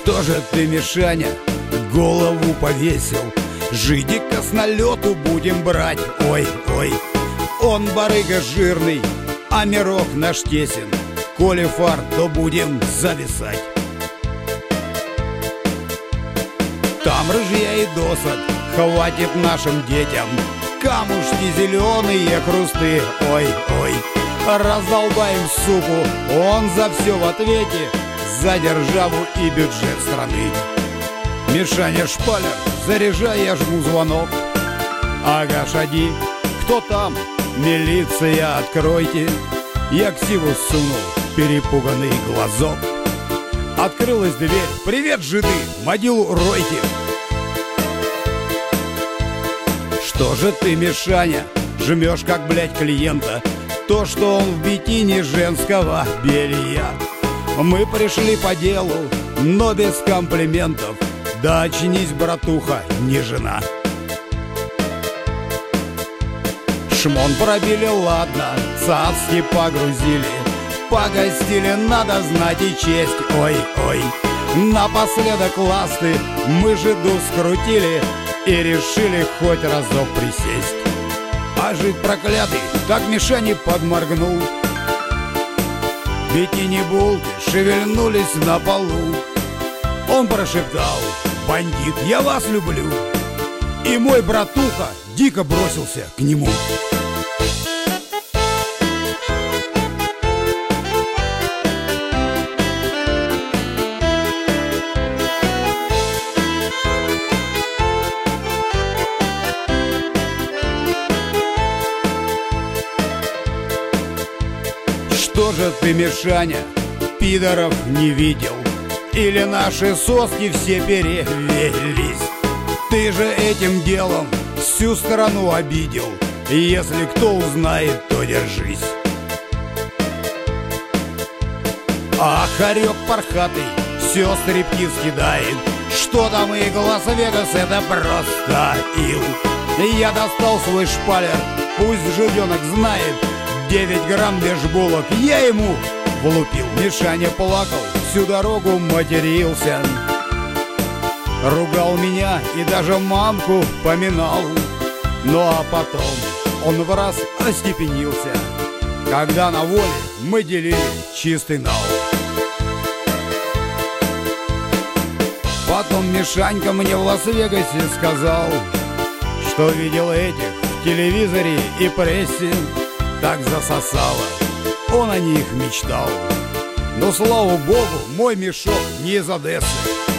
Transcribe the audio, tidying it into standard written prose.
Что же ты, Мишаня, голову повесил? Жидика с налету будем брать. Ой, ой, он барыга жирный, а мирок наш тесен. Коли фар, то будем зависать. Там рыжья и досок хватит нашим детям. Камушки зеленые, хрусты, ой, ой. Раздолбаем суку, он за все в ответе, за державу и бюджет страны. Мишаня Шпалер, заряжай, я жму звонок. Ага, шаги, кто там? Милиция, откройте. Я ксиву сунул перепуганный глазок. Открылась дверь. Привет, жиды, могилу ройте. Что же ты, Мишаня, жмешь как, блядь, клиента? То, что он в бикини женского белья. Мы пришли по делу, но без комплиментов. Да очнись, братуха, не жена. Шмон пробили, ладно, цацки погрузили. Погостили, надо знать и честь, ой, ой. Напоследок ласты мы жиду скрутили и решили хоть разок присесть. А жид проклятый так Мишане подморгнул. Бикини-булки шевельнулись на полу. Он прошептал: бандит, я вас люблю. И мой братуха дико бросился к нему. Что же ты, Мишаня, пидоров не видел? Или наши соски все перевелись? Ты же этим делом всю страну обидел. И если кто узнает, то держись. А хорек пархатый все стрипки скидает. Что там и Лас-Вегас, это просто ил. И я достал свой шпалер, пусть жиденок знает. 9 грамм бешбулок я ему влупил. Мишаня плакал, всю дорогу матерился, ругал меня и даже мамку поминал. Ну а потом он в раз остепенился, когда на воле мы делили чистый нал. Потом Мишанька мне в Лас-Вегасе сказал, что видел этих в телевизоре и прессе. Так засосало, он о них мечтал. Но слава богу, мой мешок не из Одессы.